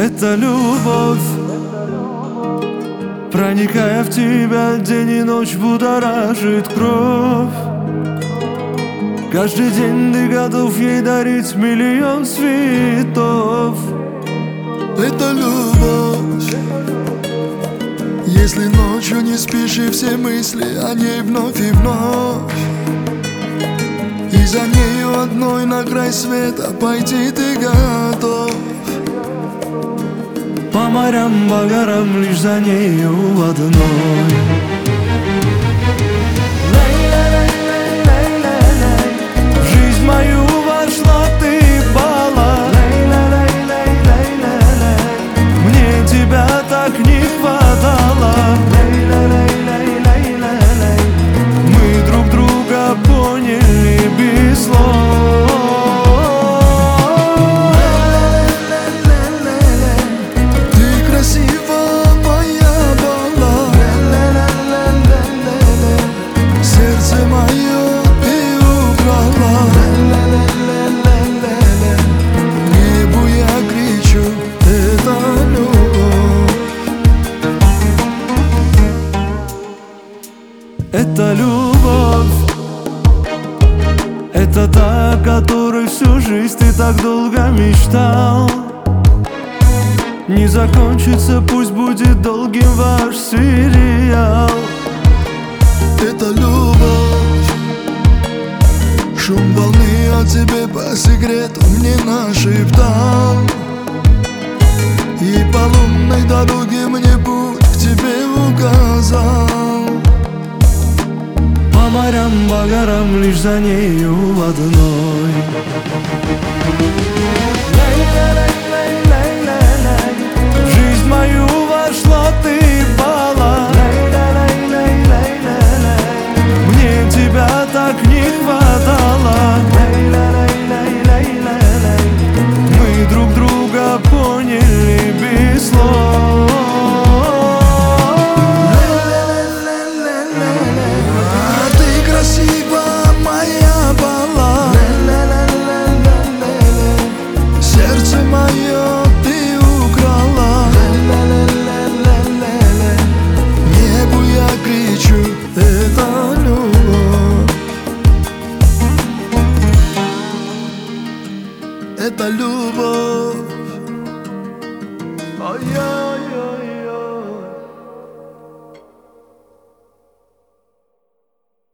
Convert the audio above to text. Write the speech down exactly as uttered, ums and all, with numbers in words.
Это любовь, проникая в тебя день и ночь, будоражит кровь. Каждый день ты готов ей дарить миллион цветов. Это любовь, если ночью не спишь и все мысли о ней вновь и вновь. И за нею одной на край света пойти ты готов. По морям, по горам, лишь за нею одной. В жизнь мою вошла ты, Бала. Мне тебя так не хватало. Мы друг друга поняли без слов. Это любовь, это та, о которой всю жизнь ты так долго мечтал. Не закончится, пусть будет долгим ваш сериал. Это любовь, шум волны о тебе по секрету мне нашептал. И по лунной дороге мне путь к тебе указал. По морям, по горам, лишь за нею одной.